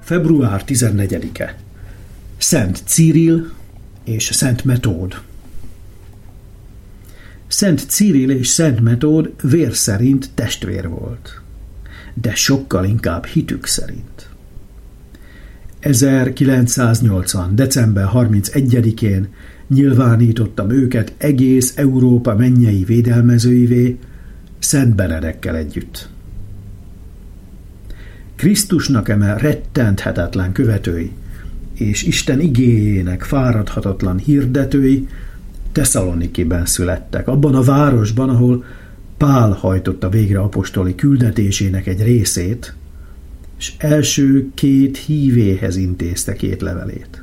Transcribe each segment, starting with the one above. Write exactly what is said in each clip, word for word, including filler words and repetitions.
február tizennegyedike. Szent Cyril és Szent Metód. Szent Cyril és Szent Metód vér szerint testvér volt, de sokkal inkább hitük szerint. ezerkilencszáznyolcvan. december harmincegyedikén nyilvánítottam őket egész Európa mennyei védelmezőivé, Szent Benedekkel együtt. Krisztusnak eme rettenthetetlen követői, és Isten igéjének fáradhatatlan hirdetői Tesszalonikiben születtek, abban a városban, ahol Pál hajtotta végre apostoli küldetésének egy részét, és első két hívéhez intézte két levelét.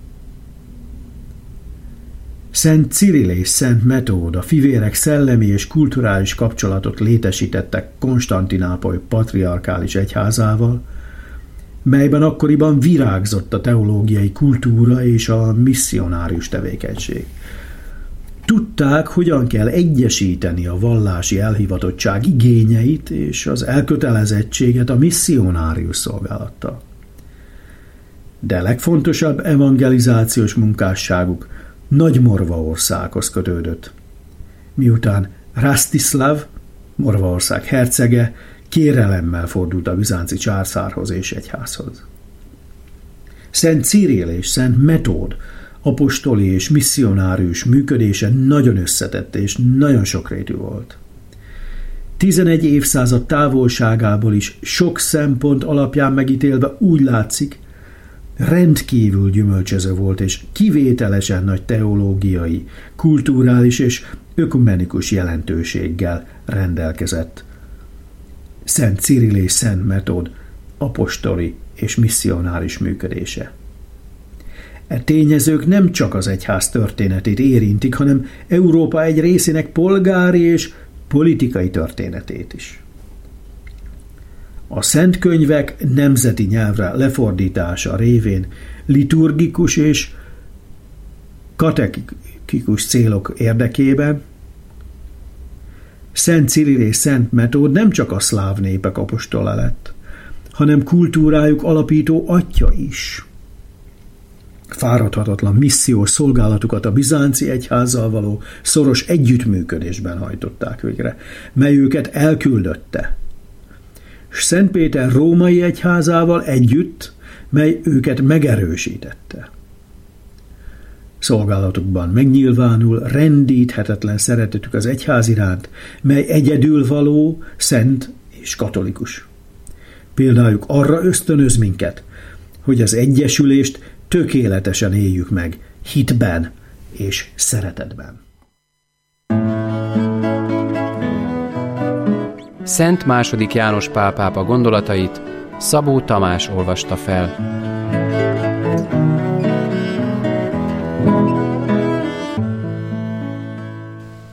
Szent Cyril és Szent Metód, a fivérek szellemi és kulturális kapcsolatot létesítettek Konstantinápoly patriarkális egyházával, melyben akkoriban virágzott a teológiai kultúra és a misszionárius tevékenység. Tudták, hogyan kell egyesíteni a vallási elhivatottság igényeit és az elkötelezettséget a misszionárius szolgálattal. De legfontosabb evangelizációs munkásságuk Nagy-Morvaországhoz kötődött, miután Rastislav, Morvaország hercege, kérelemmel fordult a bizánci császárhoz és egyházhoz. Szent Cyril és Szent Metód apostoli és misszionárius működése nagyon összetett és nagyon sokrétű volt. Tizenegy évszázad távolságából is sok szempont alapján megítélve úgy látszik, rendkívül gyümölcsöző volt és kivételesen nagy teológiai, kulturális és ökumenikus jelentőséggel rendelkezett. Szent Cyril és Szent Metód apostoli és misszionáris működése. E tényezők nem csak az egyház történetét érintik, hanem Európa egy részének polgári és politikai történetét is. A szent könyvek nemzeti nyelvre lefordítása révén liturgikus és katekikus célok érdekében Szent Cyril és Szent Metód nem csak a szláv népek apostola lett, hanem kultúrájuk alapító atya is. Fáradhatatlan missziós szolgálatukat a bizánci egyházzal való szoros együttműködésben hajtották végre, mely őket elküldötte. S Szent Péter római egyházával együtt, mely őket megerősítette. Szolgálatukban megnyilvánul rendíthetetlen szeretetük az egyház iránt, mely egyedülvaló, szent és katolikus. Példájuk arra ösztönöz minket, hogy az egyesülést tökéletesen éljük meg, hitben és szeretetben. Szent második János Pál pápa gondolatait Szabó Tamás olvasta fel.